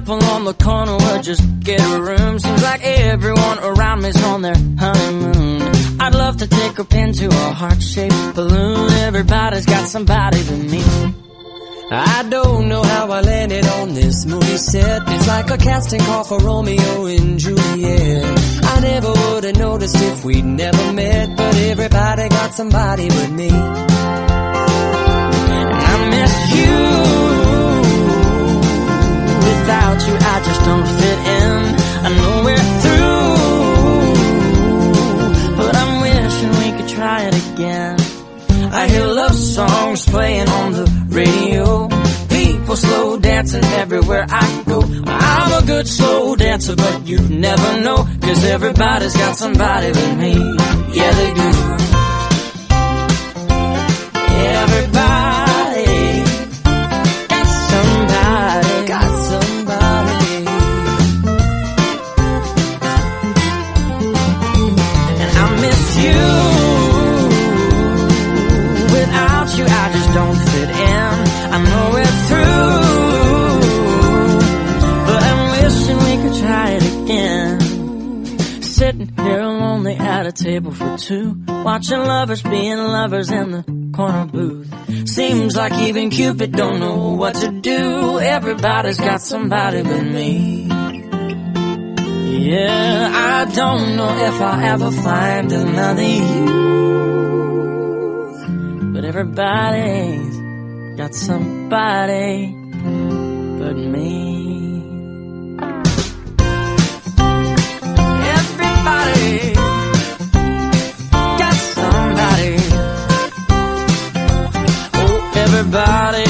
couple on the corner will just get a room. Seems like everyone around me's on their honeymoon. I'd love to take a pin to a heart-shaped balloon. Everybody's got somebody but me. I don't know how I landed on this movie set. It's like a casting call for Romeo and Juliet. I never would've noticed if we'd never met, but everybody got somebody but me. And I miss you. Without you I just don't fit in. I know we're through, but I'm wishing we could try it again. I hear love songs playing on the radio. People slow dancing everywhere I go. I'm a good slow dancer, but you never know, 'cause everybody's got somebody but me. Yeah, they do. Everybody got somebody. Got somebody. And I miss you. Without you I just don't fit in. I know we're through, but I'm wishing we could try it again. Sitting here lonely at a table for two, watching lovers being lovers in the corner booth. Seems like even Cupid don't know what to do. Everybody's got somebody but me. Yeah, I don't know if I'll ever find another you, but everybody's got somebody but me. Everybody got somebody. Oh, everybody